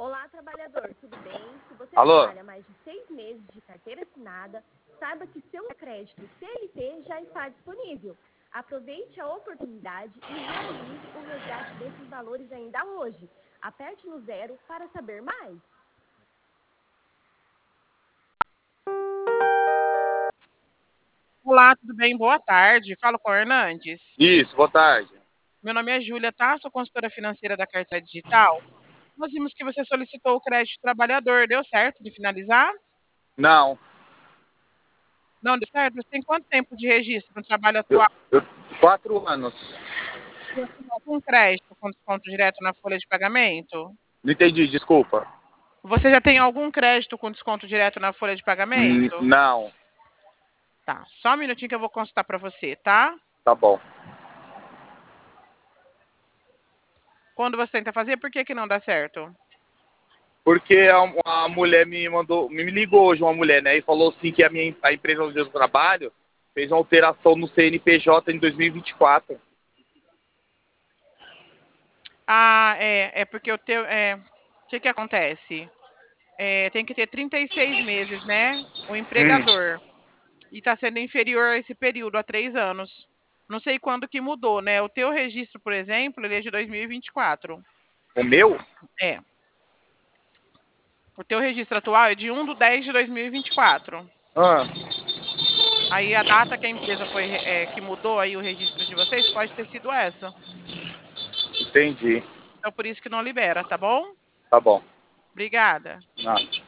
Olá, trabalhador, tudo bem? Se você Alô? trabalha mais de 6 meses de carteira assinada, saiba que seu crédito CLT já está disponível. Aproveite a oportunidade e realize o resgate desses valores ainda hoje. Aperte no 0 para saber mais. Olá, tudo bem? Boa tarde. Falo com o Hernandes. Isso, boa tarde. Meu nome é Júlia, tá? Sou consultora financeira da Carteira Digital. Nós vimos que você solicitou o crédito trabalhador. Deu certo de finalizar? Não, Não deu certo? Você tem quanto tempo de registro no trabalho eu, atual? eu 4 anos. Você tem algum crédito com desconto direto na folha de pagamento? Não entendi, desculpa. Você já tem algum crédito com desconto direto na folha de pagamento? Não, Tá, só um minutinho que eu vou consultar para você, tá? tá bom. Quando você tenta fazer, por que não dá certo? Porque a mulher me ligou hoje, uma mulher, né? E falou assim que a empresa onde eu trabalho fez uma alteração no CNPJ em 2024. Ah, é porque o teu. O que acontece? Tem que ter 36 meses, né? O empregador. E está sendo inferior a esse período, a 3 anos. Não sei quando que mudou, né? O teu registro, por exemplo, ele é de 2024. O meu? É. O teu registro atual é de 1/10/2024. Ah, Aí a data que a empresa que mudou aí o registro de vocês pode ter sido essa. entendi. Então por isso que não libera, tá bom? Tá bom. Obrigada. Ah.